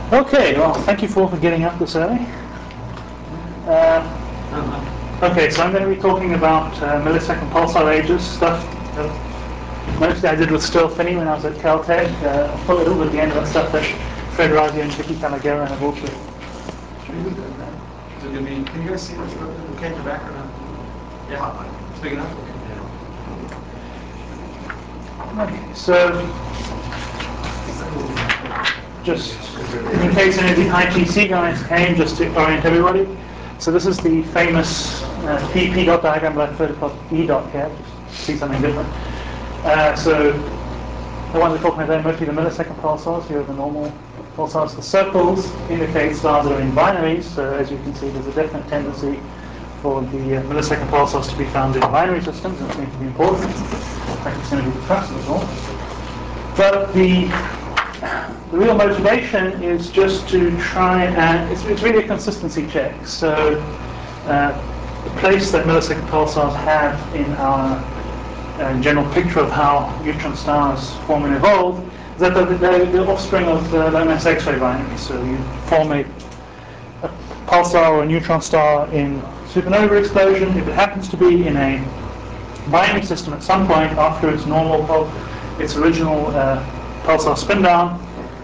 Okay, well, thank you for getting up this early. Okay, so I'm going to be talking about millisecond pulsar ages, stuff mostly I did with Sterl Finney when I was at Caltech. I'll put a little bit at the end of that stuff that Fred Razi and Vicky Calagera have also. Can you guys see what's okay in the background? Yeah, it's big enough. Okay, so just in case any of the ITC guys came, just to orient everybody. So this is the famous P dot diagram, but I've heard it called E dot here, just to see something different. So the ones we're talking about are mostly the millisecond pulsars. Here are the normal pulsars. The circles indicate stars that are in binaries, so as you can see there's a definite tendency for the millisecond pulsars to be found in binary systems, and it's going to be important. In fact, it's going to be the crux of it all. But the real motivation is just to try and, it's really a consistency check. So the place that millisecond pulsars have in our general picture of how neutron stars form and evolve is that they're the offspring of low mass X-ray binaries. So you form a pulsar or a neutron star in supernova explosion. If it happens to be in a binary system at some point after its original pulsar spin down,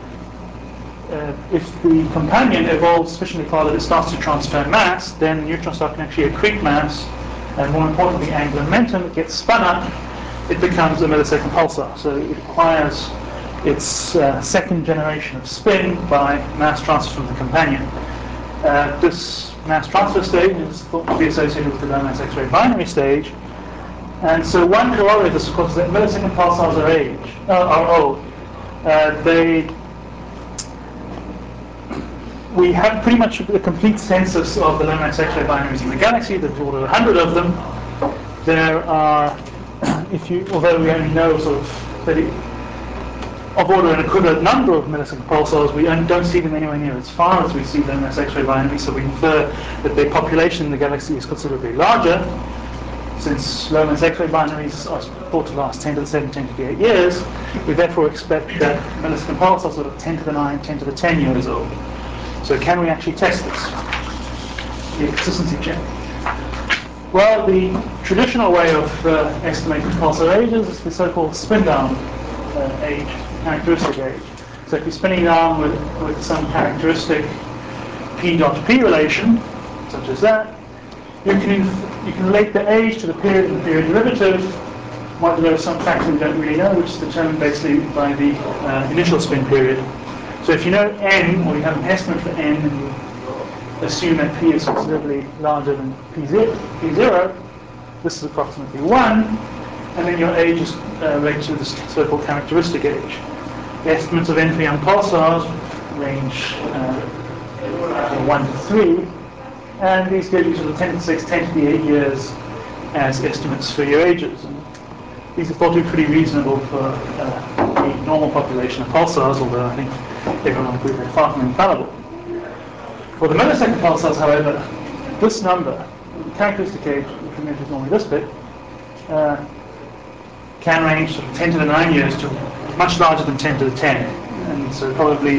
if the companion evolves sufficiently far that it starts to transfer mass, then the neutron star can actually accrete mass, and more importantly, angular momentum. It gets spun up, it becomes a millisecond pulsar. So it acquires its second generation of spin by mass transfer from the companion. This mass transfer stage is thought to be associated with the low mass X-ray binary stage. And so one corollary of this, of course, is that millisecond pulsars are old. We have pretty much a complete census of the low mass X-ray binaries in the galaxy. There's order 100 of them. There are, although we only know sort of 30 of order an equivalent number of millisecond pulsars, we don't see them anywhere near as far as we see low mass X-ray binaries. So we infer that their population in the galaxy is considerably larger. Since low mass X-ray binaries are thought to last 10 to the 7, 10 to the 8 years, we therefore expect that millisecond pulsars are sort of 10 to the 9, 10 to the 10 years old. So can we actually test this? The consistency check. Well, the traditional way of estimating pulsar ages is the so-called spin-down age, characteristic age. So if you're spinning down with some characteristic P dot P relation, such as that, you can relate the age to the period and the period derivative, modulo some factor we don't really know, which is determined basically by the initial spin period. So if you know n, or you have an estimate for n, and you assume that p is considerably larger than p0, this is approximately 1, and then your age is related to this so-called characteristic age. The estimates of n for young pulsars range 1 to 3, and these give you sort of 10 to the 6, 10 to the 8 years as estimates for your ages. And these are thought to be pretty reasonable for the normal population of pulsars, although I think everyone will agree they're far from infallible. For the millisecond pulsars, however, this number, the characteristic age, which we measure is normally this bit, can range from 10 to the 9 years to much larger than 10 to the 10. And so probably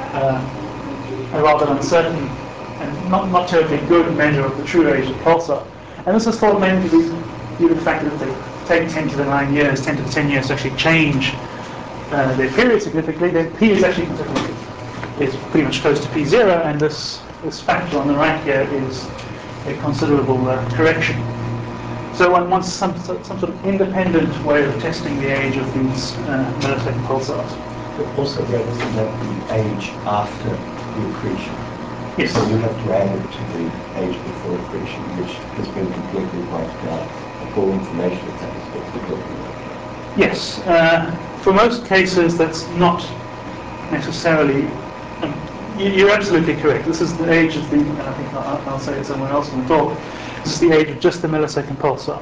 a rather uncertain and not terribly good measure of the true age of the pulsar. And this is thought mainly to be due to the fact that if they take 10 to the 9 years, 10 to the 10 years to actually change their period significantly, then P is actually pretty much close to P0, and this factor on the right here is a considerable correction. So one wants some sort of independent way of testing the age of these millisecond pulsars. But also that is the age after the accretion. Yes. So you have to add it to the age before accretion, which has been completely wiped out. For information that has been completely wiped out. Yes. For most cases, that's not necessarily. You're absolutely correct. This is the age of the, and I think I'll say it somewhere else in the talk, this is the age of just the millisecond pulsar.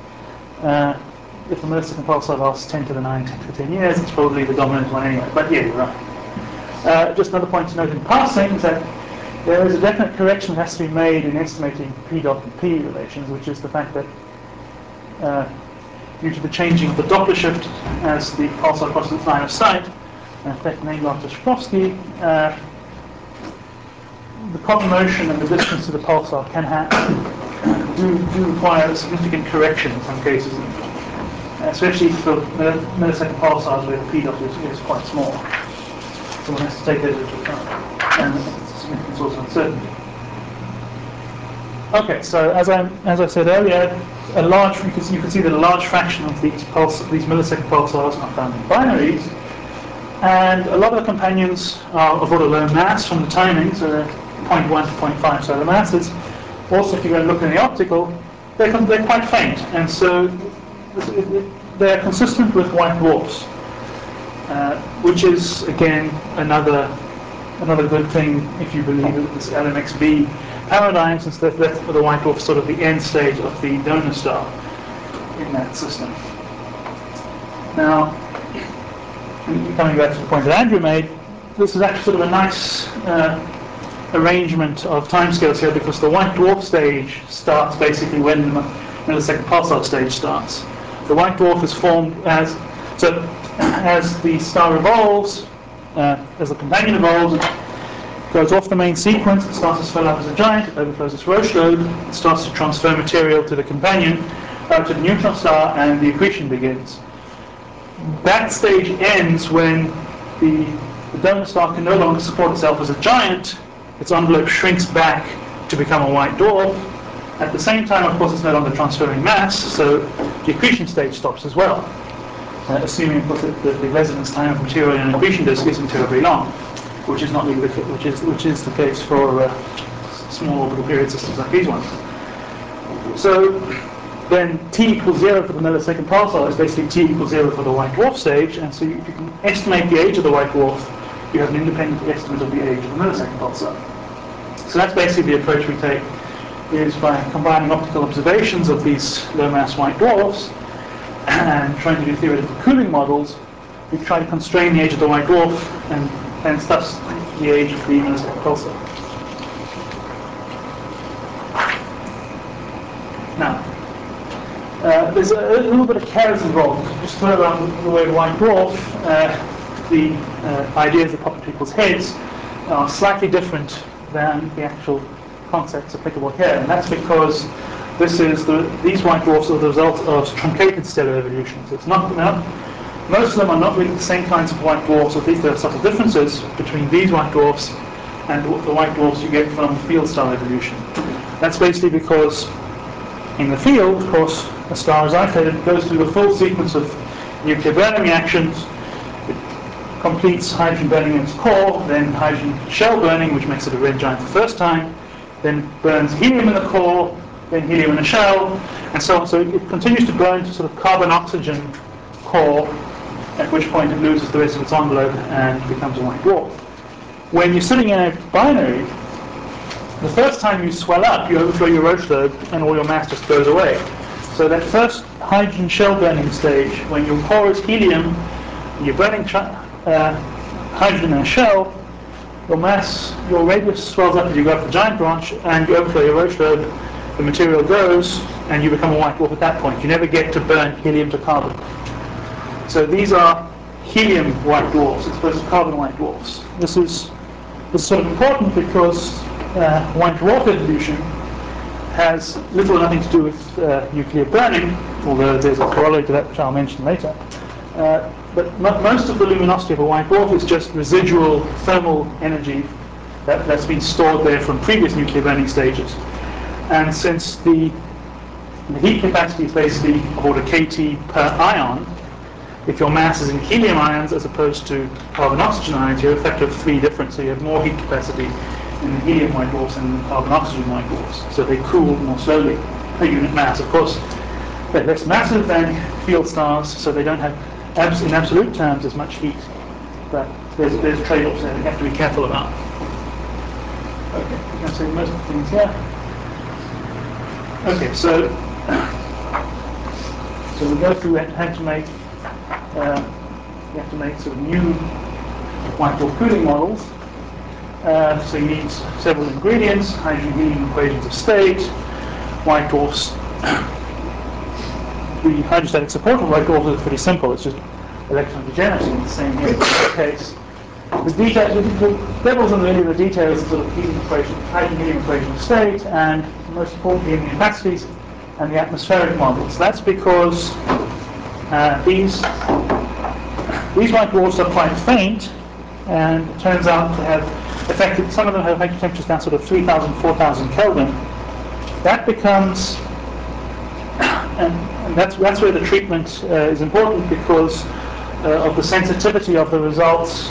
If the millisecond pulsar lasts 10 to the 9, 10 to the 10 years, it's probably the dominant one anyway. But yeah, you're right. Just another point to note in passing is that there is a definite correction that has to be made in estimating P dot and P relations, which is the fact that due to the changing of the Doppler shift as the pulsar crosses its line of sight, an effect named after Shklovsky, the proper motion and the distance to the pulsar can do require a significant correction in some cases, especially for millisecond pulsars where the p dot is quite small. So one has to take that into account, and it's a significant source of uncertainty. Okay, so as I said earlier, you can see that a large fraction of these millisecond pulsars are found in binaries, and a lot of the companions are of order low mass from the timing, so they're 0.1 to 0.5 solar masses. Also, if you go and look in the optical, they're quite faint, and so they're consistent with white dwarfs, which is again another good thing if you believe in this LMXB paradigm, since the white dwarf is sort of the end stage of the donor star in that system. Now, coming back to the point that Andrew made, this is actually sort of a nice arrangement of timescales here, because the white dwarf stage starts basically when the millisecond pulsar stage starts. The white dwarf is formed as the star evolves, as the companion evolves, it goes off the main sequence, it starts to swell up as a giant, it overflows its Roche lobe, it starts to transfer material to the companion, to the neutron star, and the accretion begins. That stage ends when the donor star can no longer support itself as a giant, its envelope shrinks back to become a white dwarf. At the same time, of course, it's no longer transferring mass, so the accretion stage stops as well, assuming, of course, that the residence time of material in an accretion disk isn't terribly long, which is not really which is the case for small orbital period systems like these ones. So then t equals 0 for the millisecond pulsar is basically t equals 0 for the white dwarf stage, and so if you can estimate the age of the white dwarf, you have an independent estimate of the age of the millisecond pulsar. So that's basically the approach we take, is by combining optical observations of these low-mass white dwarfs and trying to do theoretical cooling models. We try to constrain the age of the white dwarf and hence thus the age of the millisecond pulsar. Now, there's a little bit of chaos involved. Just throw around the word white dwarf, the ideas that pop into people's heads are slightly different than the actual concepts applicable here, and that's because these white dwarfs are the result of truncated stellar evolution. So it's most of them are not really the same kinds of white dwarfs, or at least there are subtle differences between these white dwarfs and the white dwarfs you get from field star evolution. That's basically because in the field, of course, a star is isolated, goes through the full sequence of nuclear burning reactions. It completes hydrogen burning in its core, then hydrogen shell burning, which makes it a red giant the first time, then burns helium in the core, then helium in a shell, and so on. So it continues to burn to sort of carbon-oxygen core, at which point it loses the rest of its envelope and becomes a white dwarf. When you're sitting in a binary, the first time you swell up, you overflow your Roche lobe and all your mass just goes away. So that first hydrogen shell burning stage, when your core is helium, and you're burning hydrogen in a shell, your radius swells up as you go up the giant branch, and you overflow your Roche lobe, the material goes, and you become a white dwarf at that point. You never get to burn helium to carbon. So these are helium white dwarfs as opposed to carbon white dwarfs. This is sort of important because white dwarf evolution has little or nothing to do with nuclear burning, although there's a corollary to that which I'll mention later. But most of the luminosity of a white dwarf is just residual thermal energy that's been stored there from previous nuclear burning stages. And since the heat capacity is basically of order kT per ion, if your mass is in helium ions as opposed to carbon-oxygen ions, you have a factor of 3 different, so you have more heat capacity in the helium white dwarfs than the carbon-oxygen white dwarfs. So they cool more slowly per unit mass. Of course, they're less massive than field stars, so they don't have, in absolute terms, as much heat. But there's trade-offs there we have to be careful about. Okay, I'm going to say most of the things here. Okay, so we go through how to make you have to make sort of new white dwarf cooling models. So you need several ingredients: hydrogen, helium equations of state, white dwarfs. The hydrostatic support of white dwarfs is pretty simple. It's just electron degeneracy. It's the same here in this case. the devil's in really the details of sort of heating equation, hydrogen helium equation of state, and most importantly in the capacities and the atmospheric models. That's because these white dwarfs are quite faint, and it turns out to have affected, some of them have affected temperatures down sort of 3,000, 4,000 Kelvin. That becomes, and that's where the treatment is important, because of the sensitivity of the results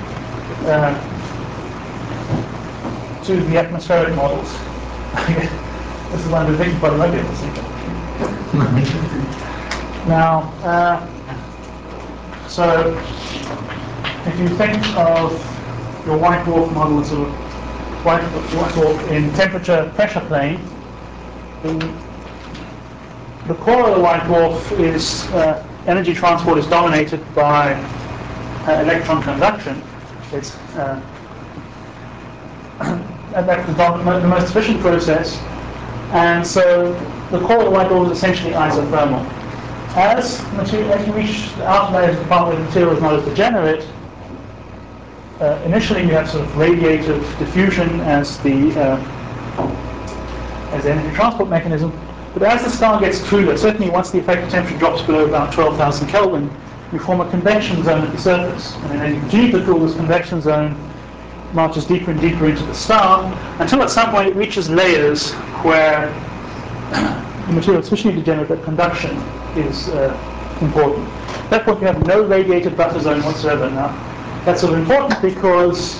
to the atmospheric models. This is one of the things, but I might be able to see that. Now, so if you think of your white dwarf model as sort of white dwarf in temperature pressure plane, the core of the white dwarf is energy transport is dominated by electron conduction. It's and that's the most efficient process, and so the core of the white dwarf is essentially isothermal. As you reach the outer layers of the part where the material is not as degenerate, initially you have sort of radiative diffusion as the energy transport mechanism. But as the star gets cooler, certainly once the effective temperature drops below about 12,000 Kelvin, you form a convection zone at the surface. And then as you continue to cool, this convection zone marches deeper and deeper into the star, until at some point it reaches layers where the material is sufficiently degenerate that conduction is important. At that point you have no radiated buffer zone whatsoever. Now, that's sort of important because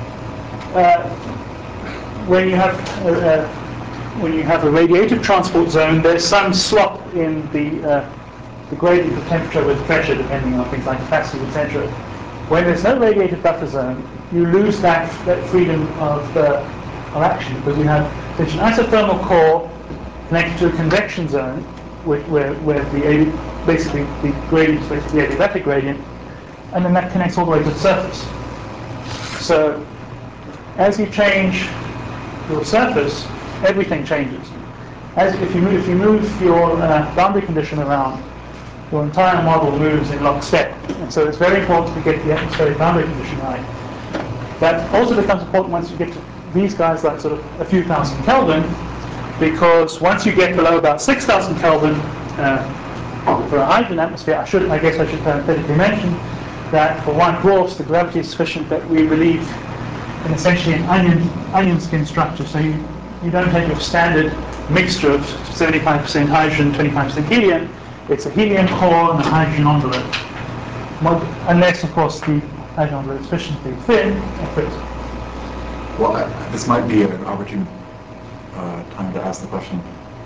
when you have a radiative transport zone, there's some swap in the gradient of temperature with pressure, depending on things like capacity, etc. When there's no radiative buffer zone, you lose that freedom of action, because you have such an isothermal core connected to a convection zone, where basically the gradient is basically the adiabatic gradient, and then that connects all the way to the surface. So as you change your surface, everything changes. If you move your boundary condition around, your entire model moves in lockstep. And so it's very important to get the atmospheric boundary condition right. That also becomes important once you get to these guys like sort of a few thousand Kelvin, because once you get below about 6,000 Kelvin for a hydrogen atmosphere, I guess I should parenthetically mention that for white dwarfs the gravity is sufficient that we believe in essentially an onion skin structure. So you don't take your standard mixture of 75% hydrogen, 25% helium. It's a helium core and a hydrogen envelope, unless, of course, the hydrogen envelope is sufficiently thin or fit. Well, this might be an opportune time to ask the question.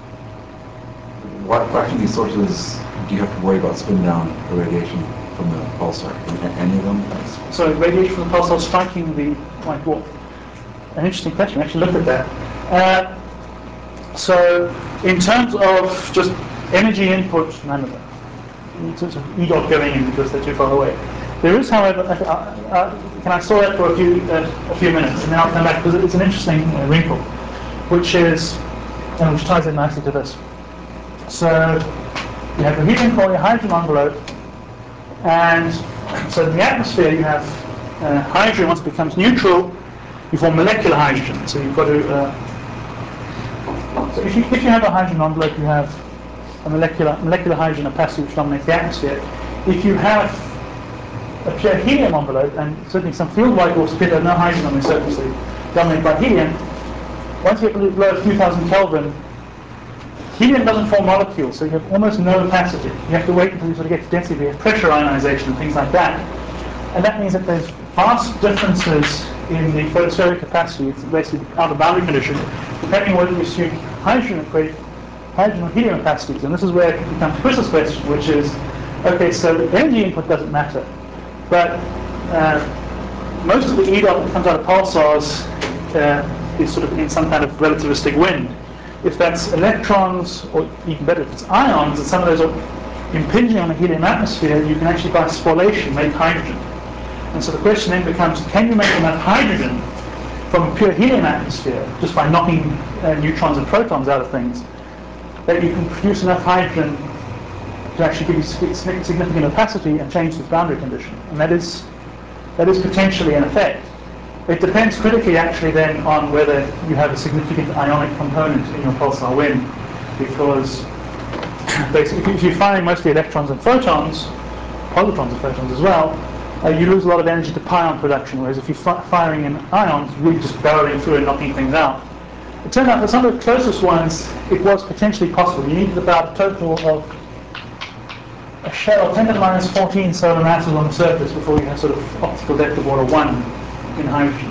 What fraction of these sources do you have to worry about spin down irradiation from the pulsar? Any of them? So radiation from the pulsar striking the white dwarf. An interesting question. I actually looked at that. So in terms of just energy input, none of them. In terms of E dot going in because they're too far away. There is, however, can I store that for a few minutes, and then I'll come back, because it's an interesting wrinkle, which ties in nicely to this. So you have the helium core, your hydrogen envelope, and so in the atmosphere you have hydrogen. Once it becomes neutral, you form molecular hydrogen. So you've got to. So if you have a hydrogen envelope, you have a molecular hydrogen opacity which dominates the atmosphere. If you have a pure helium envelope, and certainly some field white dwarfs appear to have no hydrogen on their surface, they dominate by helium. Once you get below a few thousand Kelvin, helium doesn't form molecules, so you have almost no opacity. You have to wait until you sort of get to density, you have pressure ionization and things like that. And that means that there's vast differences in the photospheric capacity, it's basically the outer boundary condition, depending on whether you assume hydrogen or helium opacities. And this is where it becomes Chris's question, which is, okay, so energy input doesn't matter, but most of the E dot that comes out of pulsars is sort of in some kind of relativistic wind. If that's electrons, or even better, if it's ions, and some of those are impinging on the helium atmosphere, you can actually, by spallation, make hydrogen. And so the question then becomes, can you make enough hydrogen from a pure helium atmosphere, just by knocking neutrons and protons out of things, that you can produce enough hydrogen to actually give you significant opacity and change this boundary condition? And that is that is potentially an effect. It depends critically actually then on whether you have a significant ionic component in your pulsar wind, because basically if you're firing mostly electrons and photons, positrons and photons as well, you lose a lot of energy to pion production, whereas if you're firing in ions, you're really just barreling through and knocking things out. It turned out that some of the closest ones, it was potentially possible. You needed about a total of a shell of 10 to the minus 14 solar masses on the surface before you have sort of optical depth of water 1 in hydrogen.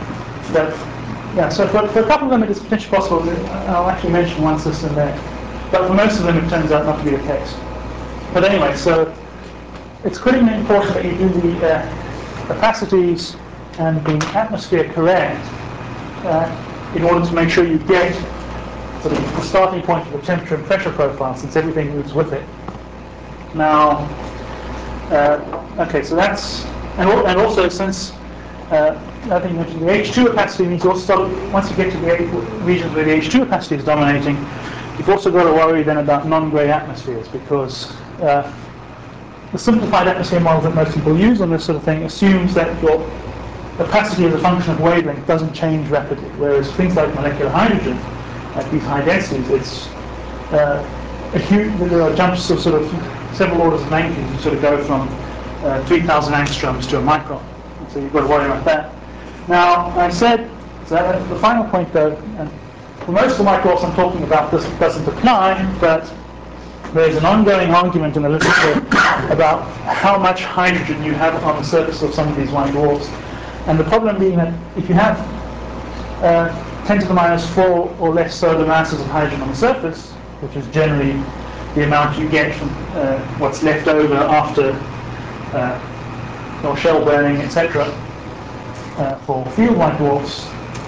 So for a couple of them it is potentially possible. I'll actually mention one system there. But for most of them it turns out not to be the case. But anyway, so it's critically important that you do the capacities and the atmosphere correct in order to make sure you get sort of the starting point of the temperature and pressure profile, since everything moves with it. Now, okay, so that's, and also since I think you mentioned the H2 opacity means you also start, once you get to the regions where the H2 opacity is dominating, you've also got to worry then about non-grey atmospheres, because the simplified atmosphere model that most people use on this sort of thing assumes that your opacity as a function of wavelength doesn't change rapidly, whereas things like molecular hydrogen at these high densities, it's a huge, there are jumps of sort of several orders of magnitude. You sort of go from 3,000 angstroms to a micron, so you've got to worry about that. Now, I said, so the final point though, and for most of the white dwarfs I'm talking about, this doesn't apply, but there's an ongoing argument in the literature about how much hydrogen you have on the surface of some of these white dwarfs. And the problem being that if you have 10 to the minus 4 or less solar masses of hydrogen on the surface, which is generally the amount you get from what's left over after your shell burning, etc., for field white dwarfs,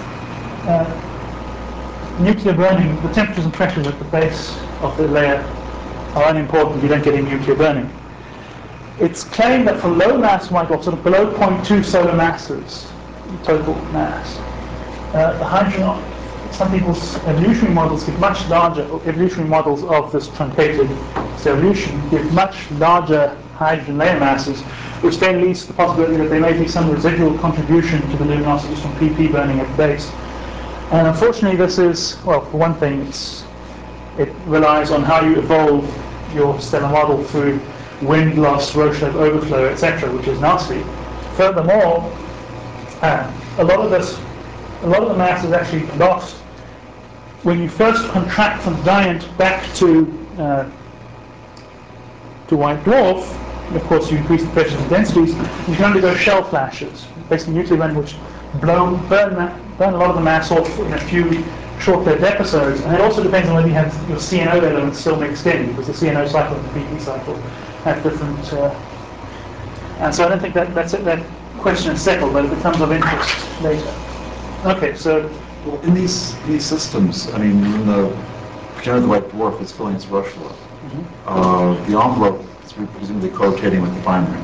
nuclear burning, the temperatures and pressures at the base of the layer are unimportant. You don't get any nuclear burning. It's claimed that for low mass white dwarfs, sort of below 0.2 solar masses, total mass, the hydrogen, some people's evolutionary models give much larger, evolutionary models of this truncated evolution give much larger hydrogen layer masses, which then leads to the possibility that there may be some residual contribution to the luminosities from PP burning at the base. And unfortunately this is, well, for one thing, it relies on how you evolve your stellar model through wind loss, Rochet overflow, etc., which is nasty. Furthermore, a lot of the mass is actually lost when you first contract from giant back to white dwarf. Of course, you increase the pressures and densities. You can undergo shell flashes, basically nuclear burn, which burn a lot of the mass off in a few short-lived episodes. And it also depends on whether you have your CNO elements still mixed in, because the CNO cycle and the PP cycle have different. And so I don't think that question is settled, but it becomes of interest later. Okay, so. Well, in these systems, I mean, when the white dwarf is filling its Rochet, the envelope is presumably co-rotating with the binary.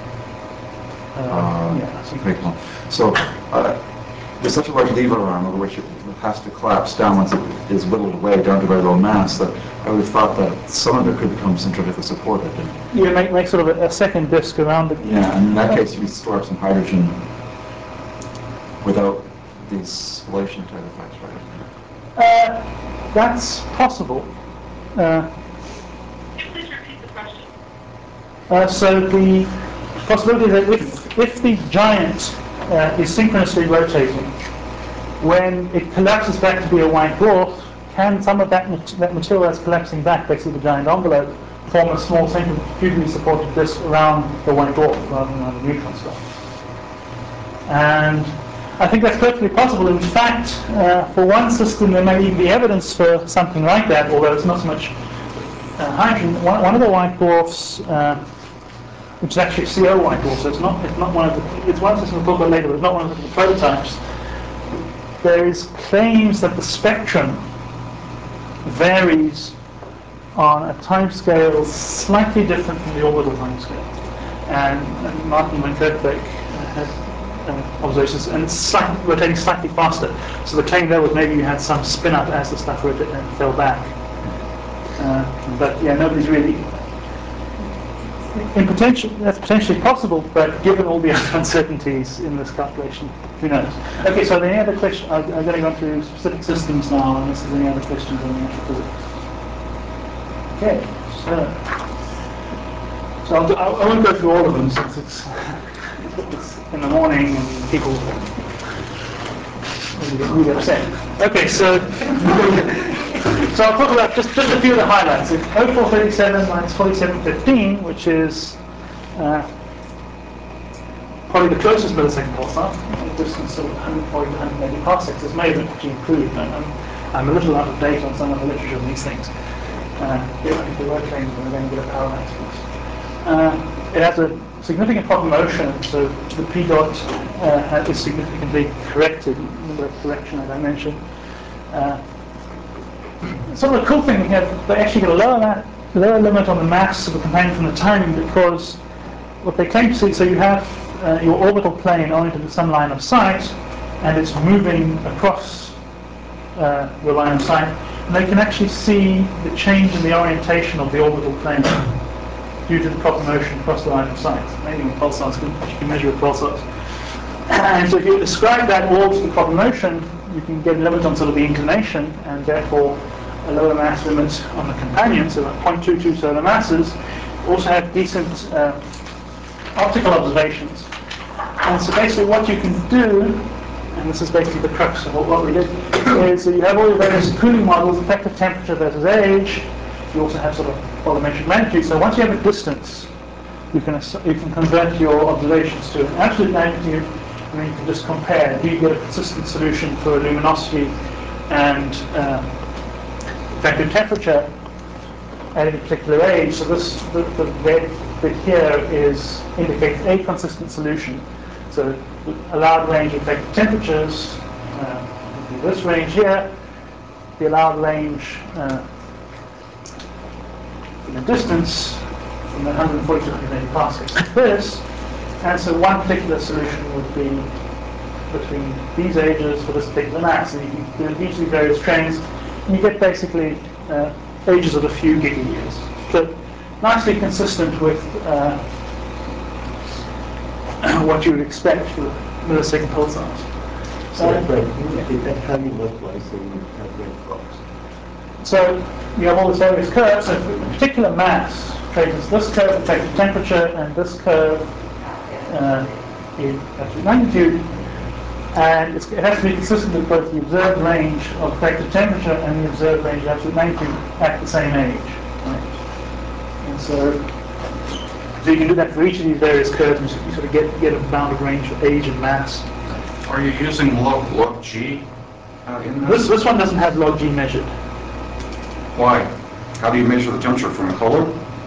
So there's such a large lever arm over which it has to collapse down once it is whittled away down to very low mass that I would have thought that some of it could become centrifugally supported. Yeah, make sort of a second disk around it. Yeah, and in that case you store up some hydrogen without these spallation type effects, right? That's possible. Please repeat the question. So the possibility that if the giant is synchronously rotating, when it collapses back to be a white dwarf, can some of that material that's collapsing back, basically the giant envelope, form a small centrifugally supported disk around the white dwarf rather than around the neutron star? And I think that's perfectly possible. In fact, for one system there may even be evidence for something like that, although it's not so much hydrogen. One of the white dwarfs, which is actually a CO white dwarf, so it's not one of the, it's one system we'll talk about later, but it's not one of the prototypes. There is claims that the spectrum varies on a timescale slightly different from the orbital timescale. And Martin van Kerkwijk had observations, and it's rotating slightly faster. So the claim there was maybe you had some spin up as the stuff rotated and fell back. But yeah, nobody's really. that's potentially possible, but given all the uncertainties in this calculation, who knows? Okay, so any other question? I'm going to go into specific systems now, unless there's any other questions on the actual physics. Okay, so I won't go through all of them since it's in the morning and people get really upset. Okay, so I'll talk about just a few of the highlights. It's 0437 minus 4715, which is probably the closest millisecond pulsar, the distance of 140 to 180 parsecs. This may have actually improved. I'm a little out of date on some of the literature on these things. If there were claims we're going to get a power maximum. It has a significant proper motion, so the P dot is significantly corrected, the correction as I mentioned. Sort of a cool thing here, they actually get a lower limit on the mass of the companion from the timing, because what they claim to see, so you have your orbital plane oriented to some line of sight, and it's moving across your line of sight, and they can actually see the change in the orientation of the orbital plane due to the proper motion across the line of sight. Maybe with pulsars, you can measure with pulsars. And so if you describe that all to the proper motion, you can get a limit on sort of the inclination, and therefore a lower mass limit on the companion, so about 0.22 solar masses. Also have decent optical observations. And so basically what you can do, and this is basically the crux of what we did, is that you have all your various cooling models, effective temperature versus age. You also have sort of volumetric magnitude. So once you have a distance, you can convert your observations to an absolute magnitude, and then you can just compare. Do you get a consistent solution for luminosity and effective temperature at any particular age? So the red bit here indicates a consistent solution. So the allowed range of effective temperatures, this range here, the allowed range in the distance from the 140 to 180 parsecs to this, and so one particular solution would be between these ages for this particular mass, and you can do each of these various trains, and you get basically ages of a few gigayears. So nicely consistent with what you would expect for millisecond pulsars. So Brad, can you repeat that? How do you localize the red box? So you have all these various curves. So for a particular mass, traces this curve effective temperature and this curve in absolute magnitude, and it has to be consistent with both the observed range of effective temperature and the observed range of absolute magnitude at the same age. Right? And so you can do that for each of these various curves, and you sort of get a bounded range for age and mass. Are you using log G in this? This one doesn't have log G measured. Why? How do you measure the temperature from color?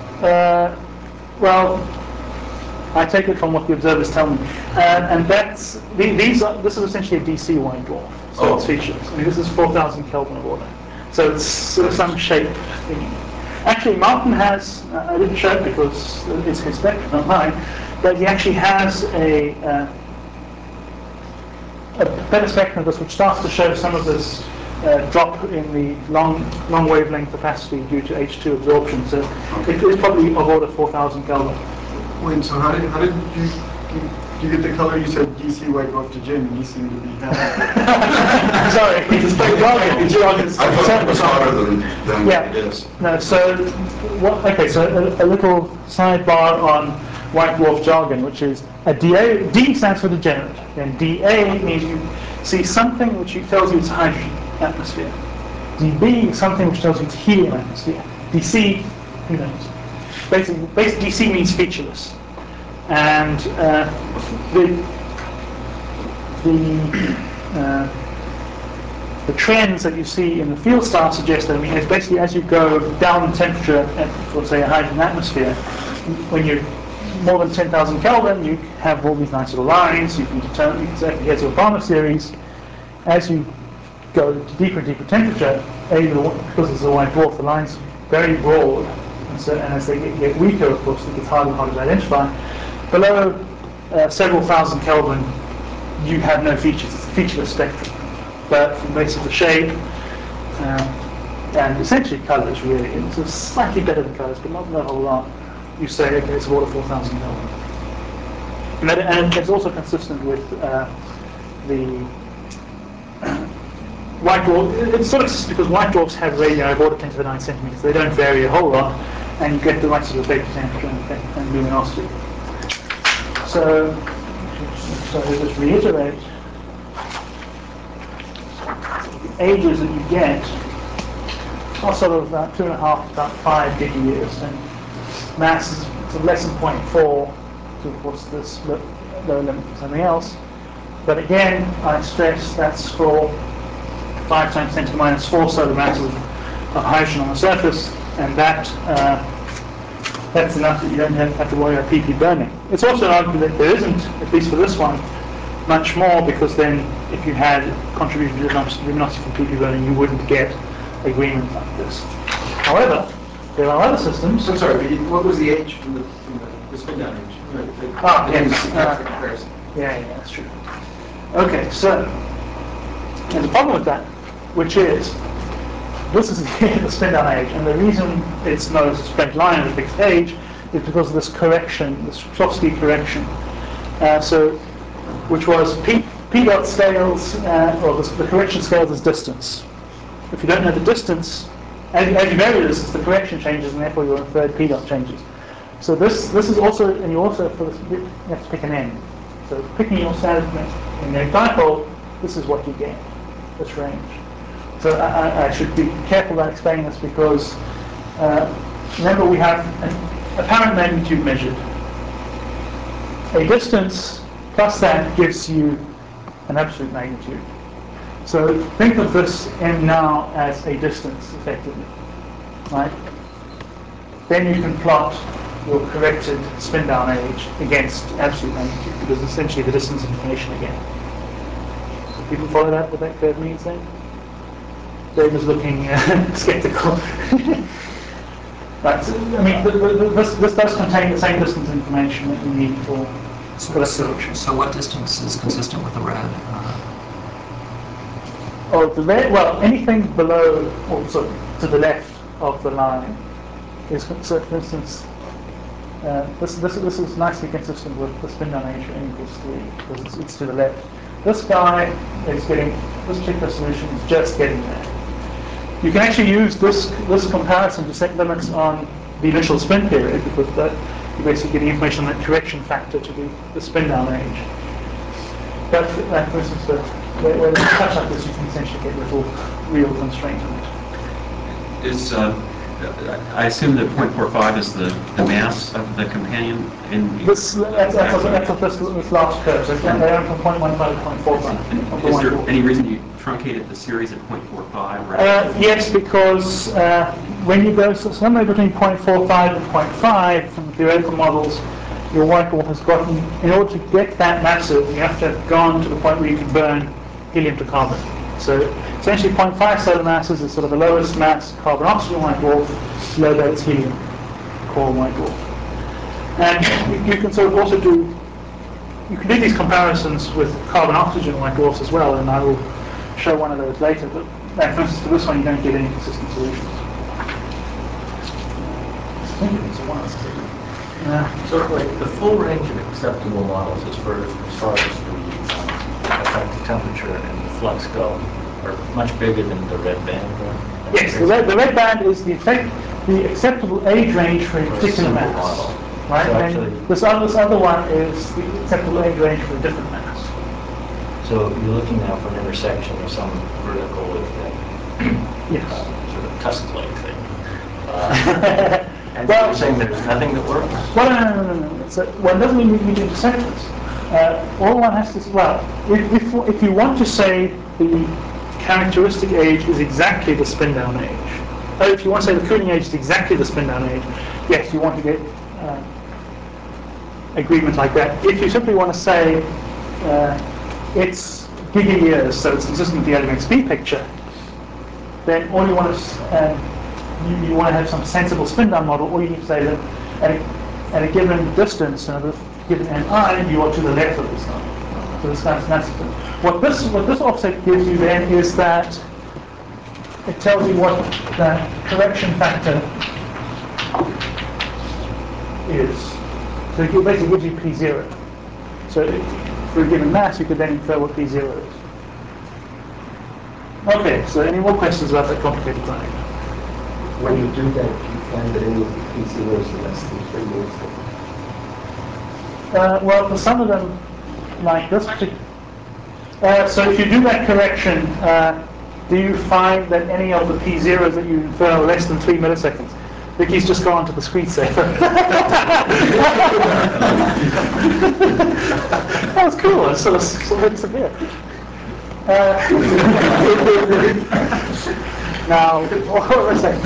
Well, I take it from what the observers tell me, and this is essentially a DC white dwarf, so it's featureless. I mean, this is 4,000 Kelvin of order, so it's sort of some shape thing. Actually, Martin has, I didn't show it because it's his spectrum, not mine, but he actually has a better spectrum of this, which starts to show some of this drop in the long wavelength capacity due to H2 absorption. So it is probably of order 4,000 Kelvin. Wait, so how did you get the color? You said DC white dwarf to Jim, and you seem to be happy. Sorry, it's jargon. I thought it was hotter than Yeah. it is. No, so okay, so a little sidebar on white dwarf jargon, which is a DA. D stands for degenerate, and DA means you see something which tells you it's hydrogen atmosphere. DB is something which tells you it's helium atmosphere. DC, who knows? Basically DC means featureless, and the trends that you see in the field star suggest that, I mean, it's basically as you go down in temperature for, say, a hydrogen atmosphere, when you're more than 10,000 Kelvin, you have all these nice little lines. You can determine, you can say, here's your Balmer series. As you go to deeper and deeper temperature, because it's a white dwarf, the line's very broad, and as they get weaker, of course, it gets harder and harder to identify. Below several thousand Kelvin, you have no features. It's a featureless spectrum. But from basically the shape and essentially colors, really, it's slightly better than colors, but not a whole lot. you say, okay, it's water 4,000 Kelvin. And it's also consistent with the white dwarf. It's sort of just because white dwarfs have radii of order 10 to the 9 centimeters. They don't vary a whole lot, and you get the right sort of vapor temperature and luminosity. So just reiterate, the ages that you get are sort of about 2.5 to about 5 gigayears, and mass is sort of less than 0.4, so of course this lower limit for something else. But again, I stress that's for 5 times 10 to the minus 4 solar masses of hydrogen on the surface, and that's enough that you don't have to worry about PP burning. It's also an argument that there isn't, at least for this one, much more, because then if you had contribution to luminosity from PP burning, you wouldn't get agreement like this. However, there are other systems. I'm sorry, but what was the age from the spin down age? Yes. Yeah, that's true. Okay, so there's a problem with that, which is this is the spin down age, and the reason it's not a straight line at a fixed age is because of this correction, this Shklovsky correction. Which was P dot scales, or the correction scales as distance. If you don't know the distance, as you vary the distance, the correction changes, and therefore your inferred P dot changes. So this is also, and you also for this, you have to pick an end. So picking your standard in the dipole, this is what you get, this range. So I should be careful about explaining this, because remember we have an apparent magnitude measured. A distance plus that gives you an absolute magnitude. So think of this M now as a distance, effectively, right? Then you can plot your corrected spin down age against absolute magnitude, because it's essentially the distance information again. People follow that, what that curve means then? Dave is looking skeptical. Right, so, I mean, this does contain the same distance information that you need for the solution. So what distance is consistent with the red? The red, well, anything below, or so to the left of the line is, so for instance, this is nicely consistent with the spin down age for n equals 3, because it's to the left. This guy is getting, this particular solution is just getting there. You can actually use this comparison to set limits on the initial spin period, because that you basically get the information on that correction factor to the spin down age. But for instance, where there's a touch like this, you can essentially get little real constraint on it. I assume that 0.45 is the mass of the companion. That's this last curve. So it's going down from 0.15 to 0.45. Is there any reason you truncated the series at 0.45? Yes, because when you go somewhere between 0.45 and 0.5 from theoretical models, your white dwarf has gotten, in order to get that massive, you have to have gone to the point where you can burn helium to carbon. So essentially 0.5 solar masses is sort of the lowest mass carbon oxygen white dwarf, below that it's helium core white dwarf. And you can sort of also do these comparisons with carbon oxygen white dwarfs as well, and I will show one of those later. But for instance, for this one you don't get any consistent solutions. I think it's a one. So the full range of acceptable models as far as the effective temperature and the flux go are much bigger than the red band. Yes, the red band is the acceptable age range for a particular mass. Model. Right, So and actually, this other one is the acceptable age range for a different mass. so you're looking now for an intersection of some vertical with Yes. sort of tusk-like thing. And Well, you're saying there's nothing that works? Well, no. So, well, it doesn't mean you need to intersect this. All one has to, well, if you want to say the characteristic age is exactly the spin down age, or if you want to say the cooling age is exactly the spin down age, yes, you want to get agreement like that. If you simply want to say it's gigayears, so it's consistent with the LMXP picture, then all you want to you want to have some sensible spin down model, or you need to say that at a given distance, given ni, you are to the left of this line. So this guy's massive. What this offset gives you then is that it tells you what the correction factor is. So it basically gives you P0. So for a given mass, you could then infer what P0 is. Okay, so any more questions about that complicated diagram? When you do that, you find that any of the P0s are less than 3 milliseconds. Well, for some of them, like this particular. So if you do that correction, do you find that any of the P0s that you infer are less than 3 milliseconds? Vicky's just gone to the screensaver. That was cool. It's sort of severe. Now, what was I saying?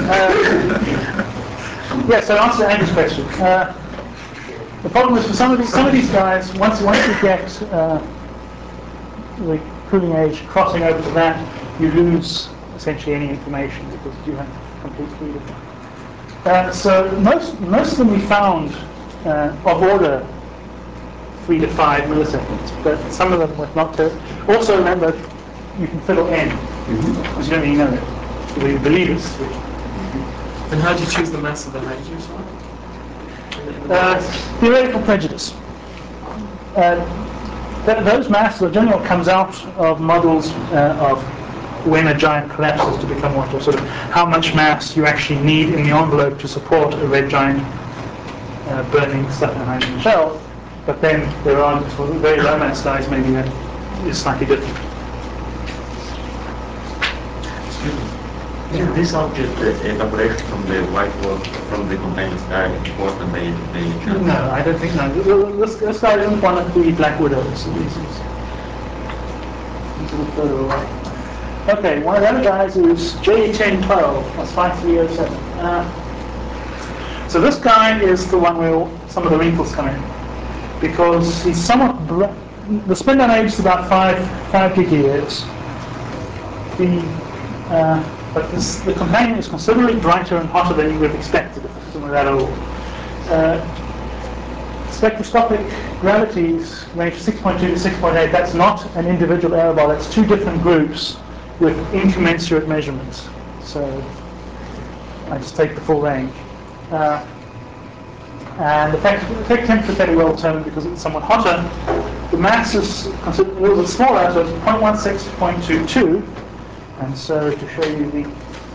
Yeah, so answer Andy's question. The problem is for some of these guys, once you get the cooling age crossing over to that, you lose essentially any information because you have complete freedom. So most of them we found of order 3 to 5 milliseconds, but some of them were not. Also remember, you can fiddle n, because you don't really know it. We believe it's 3. And how do you choose the mass of the hydrogen one? Theoretical prejudice. Those masses, in general, comes out of models of when a giant collapses to become what, or sort of how much mass you actually need in the envelope to support a red giant burning stuff in a hydrogen shell. But then there are, for very low mass guys, maybe that is slightly different. Is this object evaporation from the white world, from the companion star, more than the No, I don't think no. This guy isn't one of the Black Widows. He's a little further away. Okay, one of the other guys is J1012, that's 5307. So this guy is the one where some of the wrinkles come in, because he's somewhat the spin down age is about 5 gigayears. But the companion is considerably brighter and hotter than you would have expected if it was that old. Spectroscopic gravities range from 6.2 to 6.8. That's not an individual error bar. That's 2 different groups with incommensurate measurements. So I just take the full range. And the effect temperature is fairly well determined because it's somewhat hotter. The mass is considered a little bit smaller, so it's 0.16 to 0.22. And so to show you the...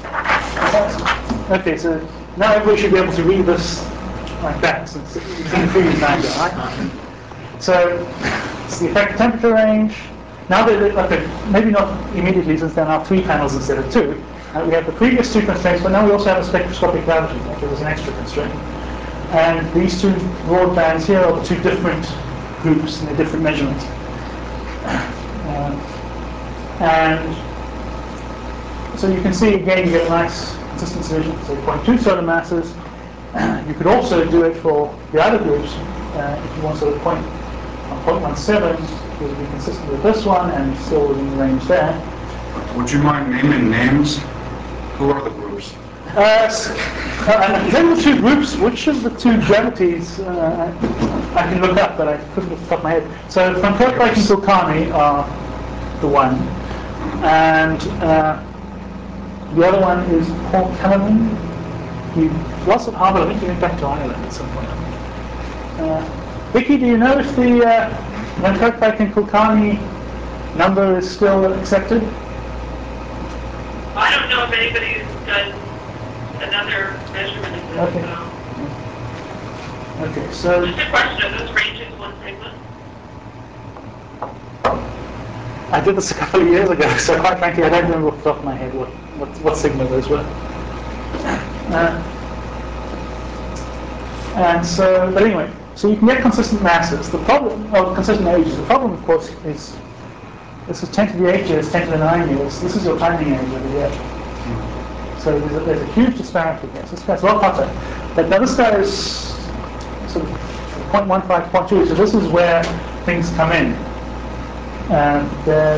Okay, so now everybody should be able to read this like that, since it's in the previous diagram, right? So it's the effective temperature range. Now, maybe not immediately, since there are now 3 panels instead of 2. We have the previous 2 constraints, but now we also have a spectroscopic gravity. Actually, there's an extra constraint. And these 2 broad bands here are the 2 different groups and the different measurements. And so you can see, again, you get a nice consistent solution, say 0.2 solar masses. You could also do it for the other groups. If you want sort of 0.17, it would be consistent with this one and still within the range there. Would you mind naming names? Who are the groups? Then the 2 groups, which of the 2 gravities I can look up, but I couldn't off the top of my head. So from Kirkbrake and Kulkarni are the one. And the other one is Paul Kellerman. He was at Harvard. I think he went back to Ireland at some point. Vicky, do you know if the Van Kirkbrake and Kulkarni number is still accepted? I don't know if anybody does another measurement of this. Okay. Okay, so... Just a question, are those ranges 1 sigma? I did this a couple of years ago, so quite frankly, I don't remember off the top of my head what sigma those were. And so, but anyway, so you can get consistent masses. The problem, consistent ages. The problem, of course, is this is 10 to the 8 years, 10 to the 9 years. This is your timing age over here. So there's a huge disparity here. So this guy's a lot hotter. But now this guy is sort of 0.15, 0.2. So this is where things come in. And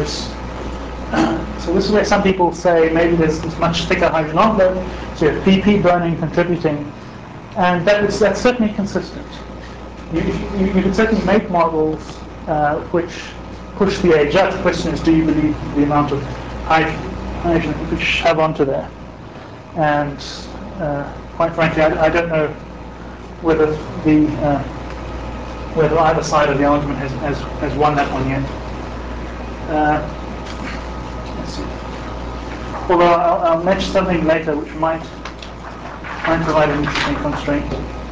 so this is where some people say maybe there's this much thicker hydrogen envelope, so you have PP burning contributing, and that's certainly consistent. You can certainly make models which push the age up. The question is, do you believe the amount of hydrogen you could shove onto there? And quite frankly, I don't know whether whether either side of the argument has won that one yet. Let's see. Although I'll mention something later which might provide an interesting constraint.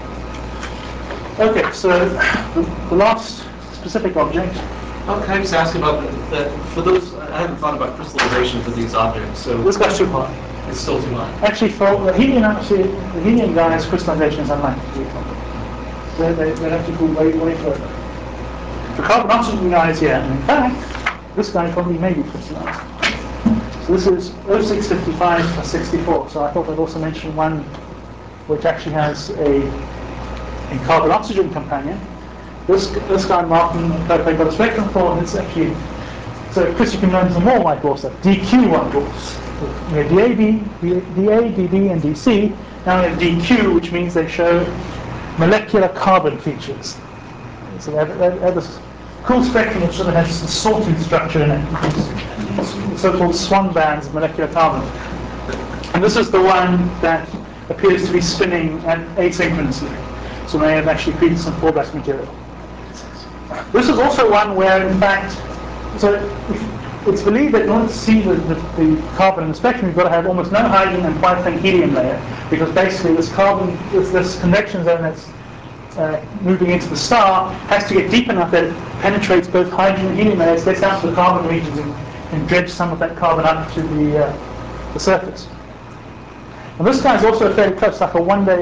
Okay, so the last specific object. Oh, can I just ask about that? For those, I haven't thought about crystallization for these objects. So This guy's too high. it's still too high. Actually, for the helium, the helium guys, crystallization is unlikely to be a problem. They'd have to go way further. For carbon oxygen guys, yeah. And in fact, this guy probably may be crystallized. So this is 0655 plus 64. So I thought I'd also mention one which actually has a carbon oxygen companion. This guy Martin got a spectrum for, and it's actually, so Chris, you can learn some more white dwarf stuff. DQ white dwarfs. We have DA, DB, and DC. Now we have DQ, which means they show molecular carbon features. So they have this cool spectrum which sort of has a sawtooth structure in it, the so-called Swan bands of molecular carbon. And this is the one that appears to be spinning asynchronously. So they have actually created some fallback material. This is also one where, in fact, so it's believed that in order to see the carbon in the spectrum, you've got to have almost no hydrogen and quite thin helium layer, because basically this carbon, this convection zone that's moving into the star has to get deep enough that it penetrates both hydrogen and helium layers, gets down to the carbon regions, and dredge some of that carbon up to the surface. And this guy is also fairly close, like a one-day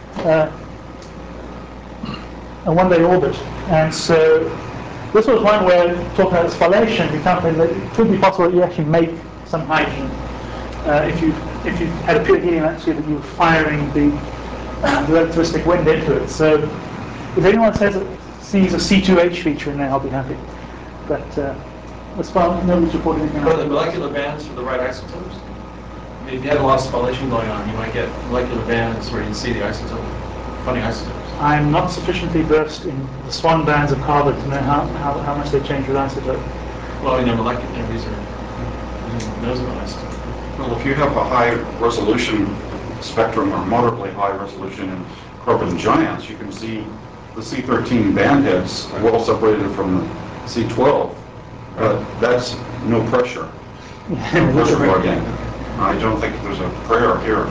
orbit. And so this was one where, talking about spallation, we calculated that it could be possible that you actually make some hydrogen if you had a pure helium atmosphere that you were firing the relativistic wind into it. So if anyone sees a C2H feature in there, I'll be happy. But as far as nobody's reported anything. Are the molecular bands for the right isotopes? I mean, if you had a lot of spallation going on, you might get molecular bands where you can see the isotope, funny isotopes. I'm not sufficiently versed in the Swan bands of carbon to know how much they change with isotope. Well, in their molecular, these are knows about isotope. Well, if you have a high resolution spectrum or moderately high resolution in carbon giants, you can see the C13 bandheads well separated from the C12. But that's no pressure. No pressure logging. I don't think there's a prayer here.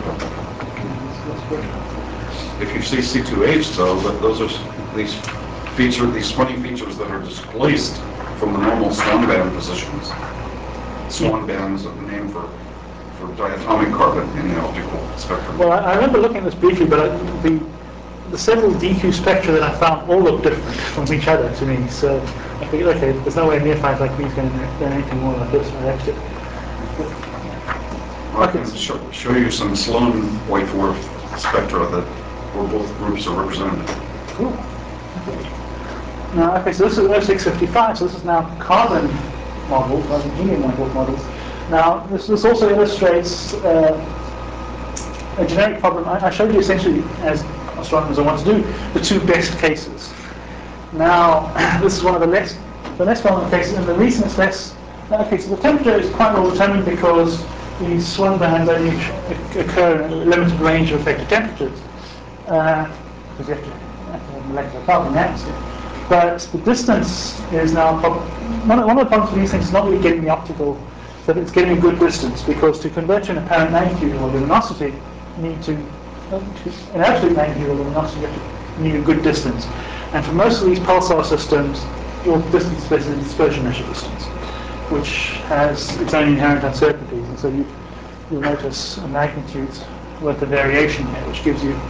If you see C2H, though, those are these funny features that are displaced from the normal Swan band positions. Swan band is a name for diatomic carbon in the optical spectrum. Well, I remember looking at this briefly, but the several DQ spectra that I found all look different from each other to me. So I figured, okay, there's no way near five like these going to do anything more like this. I actually. Well, I can show you some Sloan white dwarf spectra where both groups are represented. Cool. Now, okay, so this is 0655, so this is now carbon models rather than helium white dwarf models. Now, this also illustrates a generic problem. I showed you essentially, as astronomers I want to do, the two best cases. Now, this is one of the less well-known cases, and the reason it's less. Okay, so the temperature is quite well determined because these Swan bands only occur in a limited range of effective temperatures, because you have to have molecular carbon in the atmosphere. But the distance is now one of the problems with these things is not really getting the optical, but it's getting a good distance, because to convert to an apparent magnitude or luminosity, you need to an absolute magnitude or luminosity, you need a good distance. And for most of these pulsar systems, your distance is basically the dispersion measure distance, which has its own inherent uncertainties, and so you'll notice a magnitude's worth of variation here, which gives you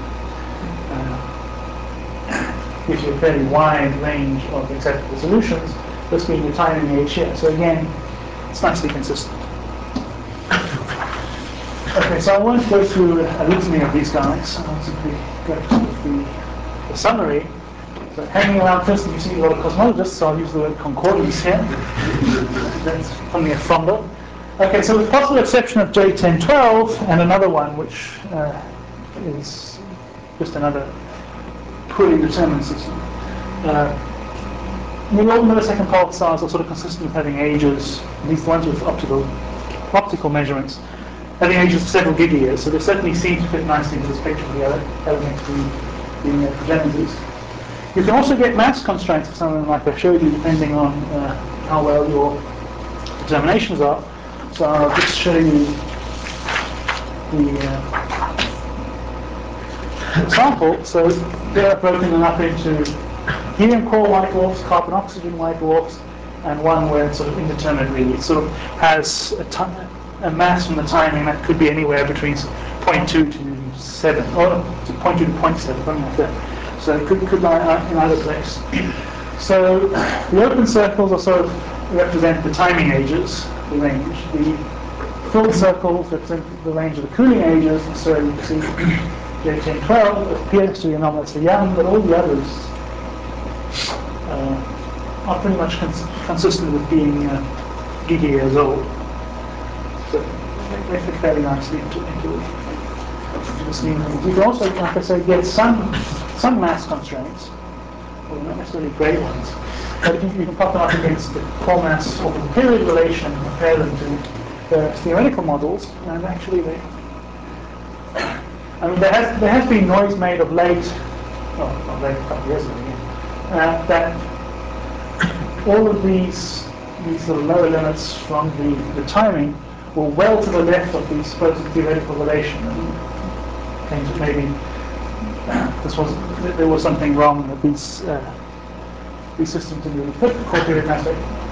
a fairly wide range of acceptable solutions, this being the timing age here. So again, it's nicely consistent. Okay, so I won't go through a litany of these guys. I'll simply go through the summary. So hanging around first, you see a lot of cosmologists, so I'll use the word concordance here. That's something a fondle. Okay, so with possible exception of J1012 and another one, which is just another poorly determined system. Nearly all millisecond pulsars are sort of consistent with having ages, at least the ones with optical measurements, having ages of several gigayears, so they certainly seem to fit nicely into the spectrum of the elementary being their progenitors. You can also get mass constraints of something like I showed you, depending on how well your determinations are. So I'll just show you the example. So they're broken them up into helium core white dwarfs, carbon oxygen white dwarfs, and one where it's sort of indeterminate really. It sort of has a mass from the timing that could be anywhere between 0.2 to 7, or 0.2 to 0.7, something like that. So it could lie in either place. So the open circles are sort of represent the timing ages, the range. The filled circles represent the range of the cooling ages. So you can see J1012 appears to be anomalously young, but all the others are pretty much consistent with being giga-years old. So they fit fairly nicely into the scheme. You can also, like I say, get some mass constraints, well, not necessarily great ones, but you can pop them up against the core mass or the period relation and compare them to the theoretical models, and actually there has been noise made of late, well, not late, a couple of years ago, that all of these sort of lower limits from the timing were well to the left of the supposed theoretical relation, and claims that maybe there was something wrong that these systems didn't really fit the core period mass,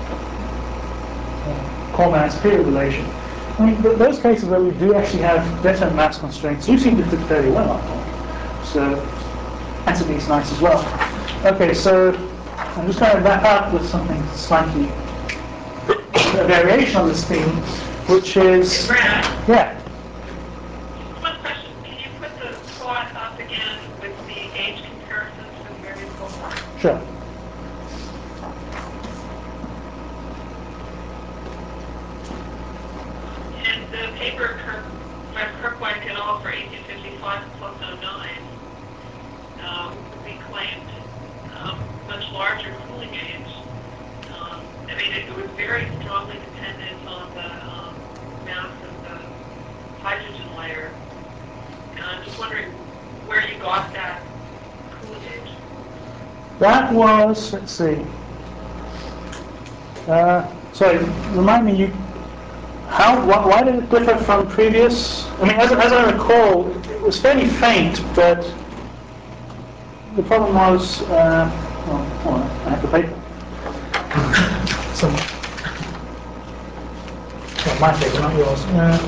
core mass period relation. I mean, those cases where we do actually have better mass constraints do seem to fit fairly well. So that's at least nice as well. Okay, so I'm just going to wrap up with something slightly a variation on this theme, which is Brad, yeah. one question. Can you put the plot up again with the age comparisons for the various cohorts? Sure. And the paper by Kirkwhite et al. For 1855 plus 09, we claimed much larger cooling age. I mean, it was very strongly dependent on the mass of the hydrogen layer. And I'm just wondering where you got that cooling age. That was, let's see. Sorry, remind me, why did it differ from previous? I mean, as I recall, it was fairly faint, but the problem was, well, I have the paper. Well, my paper, not yours.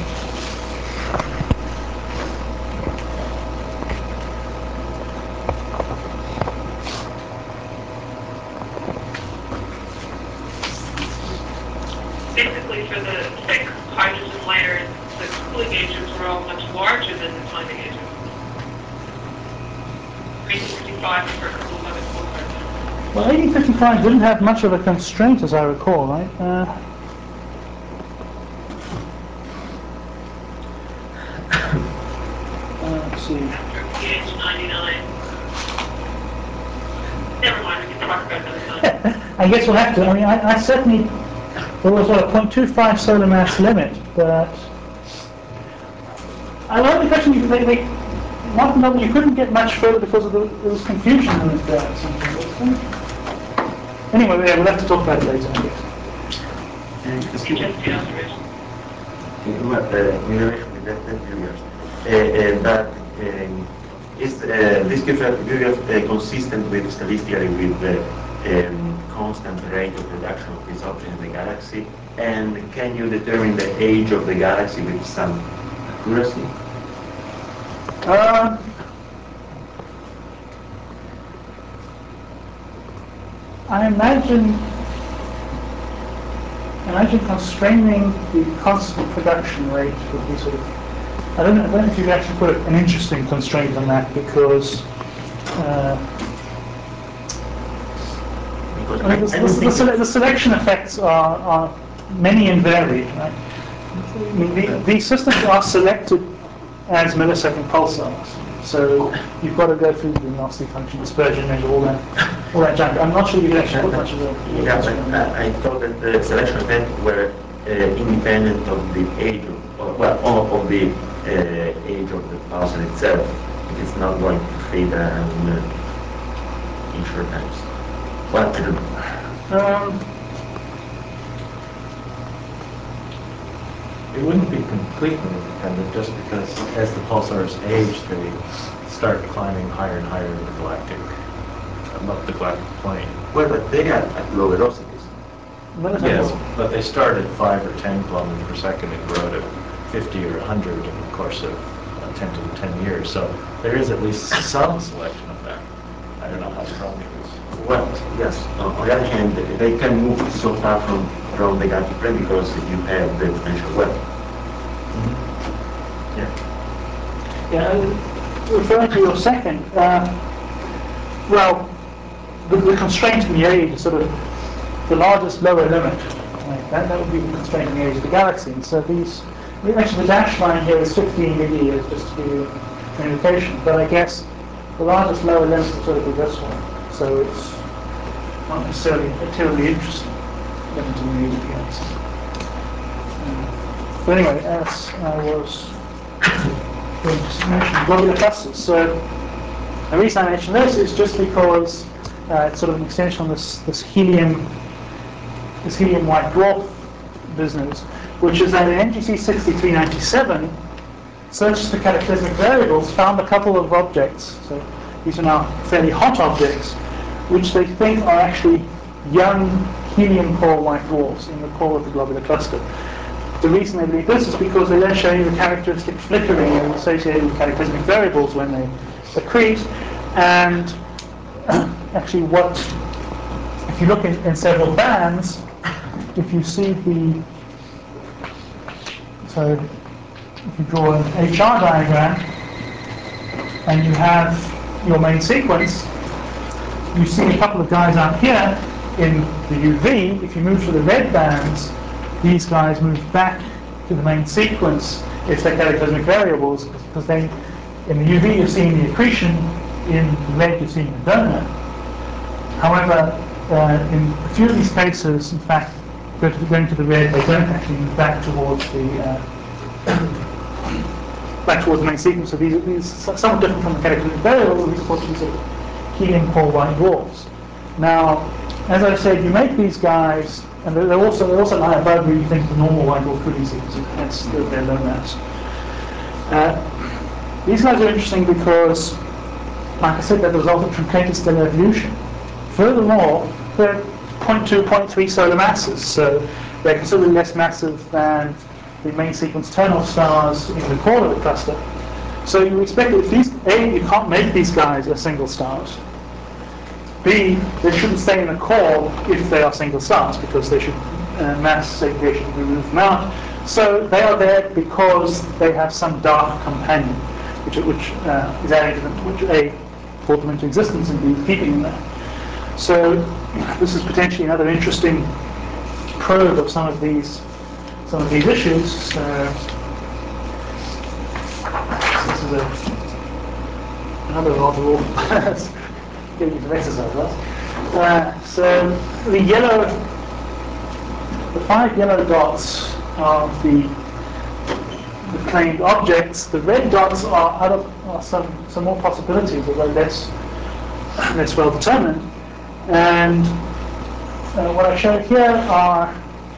Basically, for the thick hydrogen layers, the cooling ages were all much larger than the timing ages. 1855 for a couple of other cohorts. Well, 1855 didn't have much of a constraint, as I recall, right? Let's see. After pH 99. Never mind, we can talk about it another time. I guess we'll have to. I mean, I certainly, there was a 0.25 solar mass limit, but I love the question you couldn't get much further because of there was confusion with something. Anyway, yeah, we'll have to talk about it later, I guess. HST observation. Is this Kirchhoff consistent with statistically with the constant rate of reduction of this object in the galaxy? And can you determine the age of the galaxy with some accuracy? I imagine constraining the constant production rate would be sort of, I don't know if you could actually put an interesting constraint on that, because the selection effects are many and varied, right? I mean, these systems are selected as millisecond pulsars, so you've got to go through the nasty function dispersion and all that junk. I'm not sure you can actually put much of it. Yeah, but I thought that the selection effects were independent of the age of the age of the pulsar itself. It's not going to fit in short times. Well, I don't know. It wouldn't be completely independent just because as the pulsars age, they start climbing higher and higher in the galactic, above the galactic plane. Well, but they are at low velocities. Yes, but they start at 5 or 10 kilometers per second and grow to 50 or 100 in the course of 10 to 10 years. So there is at least some selection of that. I don't know how strong it is. Well, yes. On the other hand, they can move so far from the galactic plane because you have the potential well. Yeah, referring to your second, well, the constraint in the age is sort of the largest lower limit. Right? That would be the constraint in the age of the galaxy. So these, actually the dashed line here is 15 milliyears, just to give you an indication. But I guess the largest lower limit would sort of be this one. So it's not necessarily terribly interesting getting to the age of the galaxy. But anyway, as I was going to mention globular clusters. So the reason I mention this is just because it's sort of an extension on this helium white dwarf business, which is that in NGC 6397 searches for cataclysmic variables found a couple of objects. So these are now fairly hot objects, which they think are actually young helium core white dwarfs in the core of the globular cluster. The reason they believe this is because they then show you the characteristic flickering associated with cataclysmic variables when they accrete. And actually if you look in several bands, if you see so if you draw an HR diagram and you have your main sequence, you see a couple of guys out here in the UV. If you move to the red bands, these guys move back to the main sequence if they're cataclysmic variables, because then in the UV you're seeing the accretion, in red you're seeing the donor. However, in a few of these cases, in fact, going to the red, they don't actually move back towards the main sequence. So these are somewhat different from the cataclysmic variables. These, of course, these are helium core white dwarfs. Now, as I said, you make these guys, and they're also lie above where you think the normal white dwarf could be sequences, hence their low mass. These guys are interesting because, like I said, they're the result of truncated stellar evolution. Furthermore, they're 0.2, 0.3 solar masses, so they're considerably less massive than the main sequence turn-off stars in the core of the cluster. So you expect that if these, A, you can't make these guys as single stars. B, they shouldn't stay in the core if they are single stars, because they should mass segregation to remove them out. So they are there because they have some dark companion, which is added to them, which A, brought them into existence and B, keeping them there. So this is potentially another interesting probe of some of these issues. So this is another model. Getting some exercise, right? So the 5 yellow dots are the claimed objects. The red dots are some more possibilities, although less well determined. And what I show here are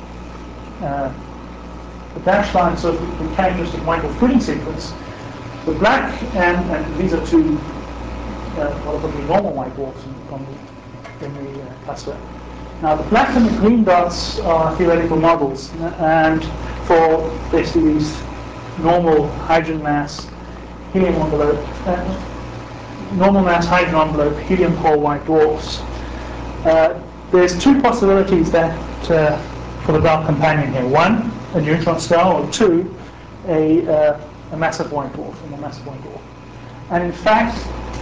the dashed lines of the characteristic white dwarf Pruning sequence. The black and these are two what would be normal white dwarfs in the cluster. Now the black and the green dots are theoretical models, and for basically these normal hydrogen mass helium envelope, normal mass hydrogen envelope helium core white dwarfs. There's 2 possibilities that for the dark companion here. 1, a neutron star, or 2, a massive white dwarf, And in fact,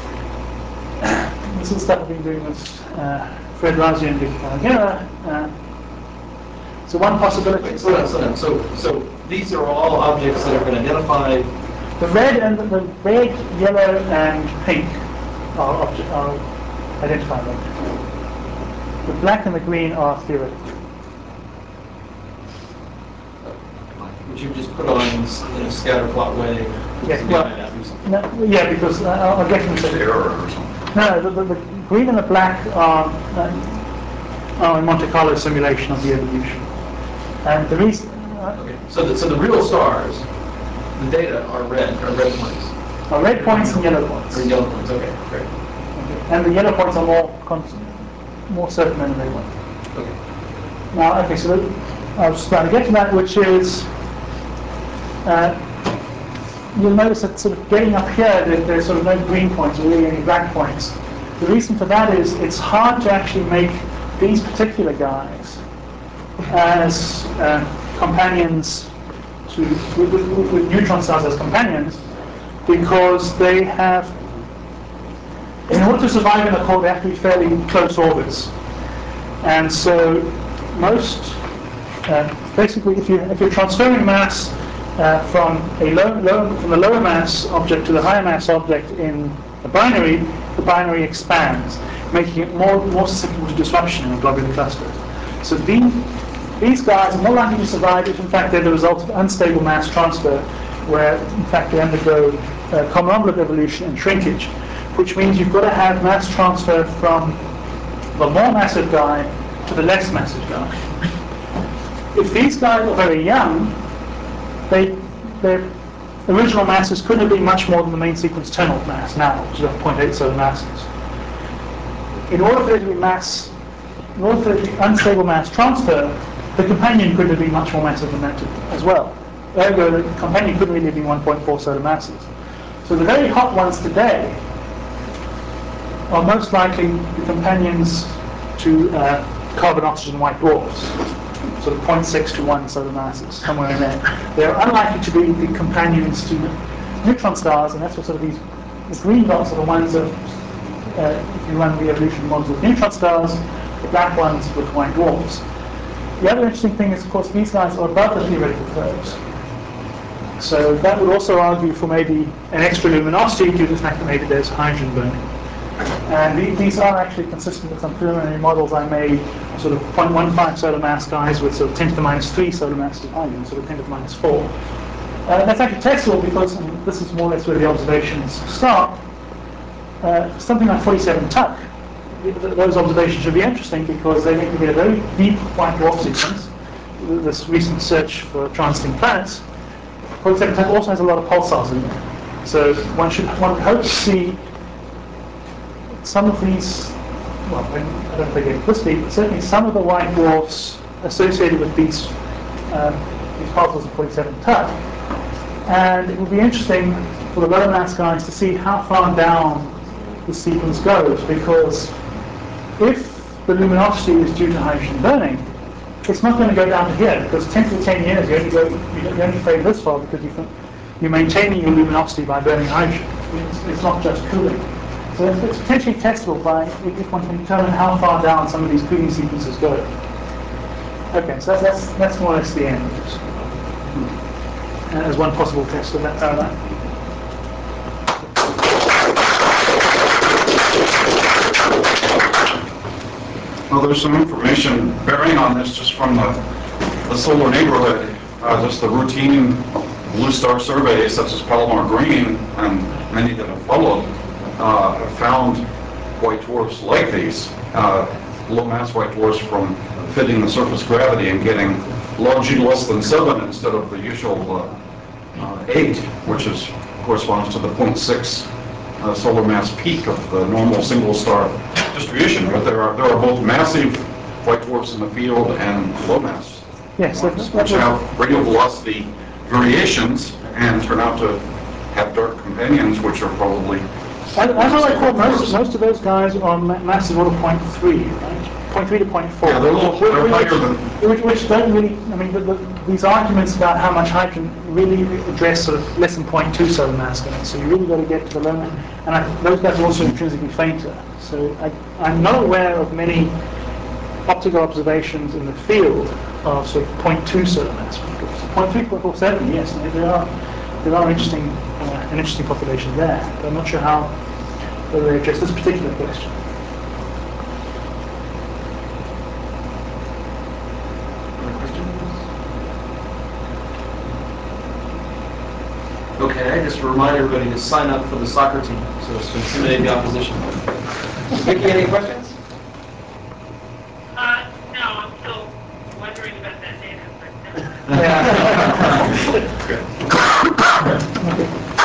this is stuff I've been doing with Fred Razi and Vicky Calagera. So one possibility. So these are all objects that have been identified. The red, yellow, and pink are identified. The black and the green are theoretical. which you just put on in a scatter plot way. Yes, well, no, yeah, because I'll get into it. Error or something. No, the green and the black are a Monte Carlo simulation of the evolution. And the reason... Okay, so the real stars, the data are red points. Are red points and yellow points. Or yellow points, okay, great. Okay. And the yellow points are more certain than the red ones. Okay. Now, okay, so I was trying to get to that, which is... you'll notice that sort of getting up here, there's sort of no green points or really any black points. The reason for that is it's hard to actually make these particular guys as companions with neutron stars as companions, because they have, in order to survive in the core, they have to be fairly close orbits. And so most, basically, if you're transferring mass from the lower mass object to the higher mass object in the binary expands, making it more susceptible to disruption in a globular cluster. So these guys are more likely to survive if, in fact, they're the result of unstable mass transfer, where, in fact, they undergo common envelope evolution and shrinkage, which means you've got to have mass transfer from the more massive guy to the less massive guy. If these guys are very young, their original masses couldn't have been much more than the main sequence turn-off mass now, which is about 0.8 solar masses. In order for there to be unstable mass transfer, the companion couldn't have been much more massive than that as well. Ergo, the companion couldn't really have been 1.4 solar masses. So the very hot ones today are most likely the companions to carbon-oxygen white dwarfs, sort of 0.6 to 1 solar masses, somewhere in there. They're unlikely to be the companions to neutron stars, and that's what sort of the green dots are the ones that, if you run the evolution models with neutron stars, the black ones with white dwarfs. The other interesting thing is, of course, these guys are above the theoretical curves. So that would also argue for maybe an extra luminosity due to the fact that maybe there's hydrogen burning. And these are actually consistent with some preliminary models I made, sort of 0.15 solar mass guys with sort of 10 to the minus 3 solar masses of hydrogen, sort of 10 to the minus 4. That's actually testable because, and this is more or less where the observations start, something like 47 Tuc. Those observations should be interesting because they make me get a very deep white dwarf sequence. This recent search for transiting planets, 47 Tuc also has a lot of pulsars in there. So one would hope to see some of these, well, I don't know if they get this deep, but certainly some of the white dwarfs associated with these particles of 47 Tuc. And it will be interesting for the lower mass guys to see how far down the sequence goes, because if the luminosity is due to hydrogen burning, it's not going to go down to here, because 10 to the 10 years you only fade this far because you're maintaining your luminosity by burning hydrogen. It's not just cooling. So it's potentially testable by if one can determine how far down some of these cooling sequences go. Okay, so that's more or less the end. As one possible test of that paradigm. Well, there's some information bearing on this just from the solar neighborhood. Just the routine blue star surveys, such as Palomar Green and many that have followed, have found white dwarfs like these, low mass white dwarfs from fitting the surface gravity and getting log G less than 7 instead of the usual 8, which corresponds to the 0.6 solar mass peak of the normal single star distribution. But there are both massive white dwarfs in the field and low mass ones, which have radial velocity variations and turn out to have dark companions, which are probably. As I recall, most of those guys are masses order 0.3, right? 0.3 to 0.4. Yeah, they're higher than. Which don't really, I mean, these arguments about how much hydrogen really address sort of less than 0.2 solar mass guys. So you really got to get to the low mass. And those guys are also intrinsically fainter. So I'm not aware of many optical observations in the field of sort of 0.2 solar mass. 0.3, 0.47, yes, there are interesting, an interesting population there. But I'm not sure whether they address this particular question. Other questions? Okay, just to remind everybody to sign up for the soccer team, so as to intimidate the opposition. Vicki, any questions? No, I'm still wondering about that data, but no. Yeah.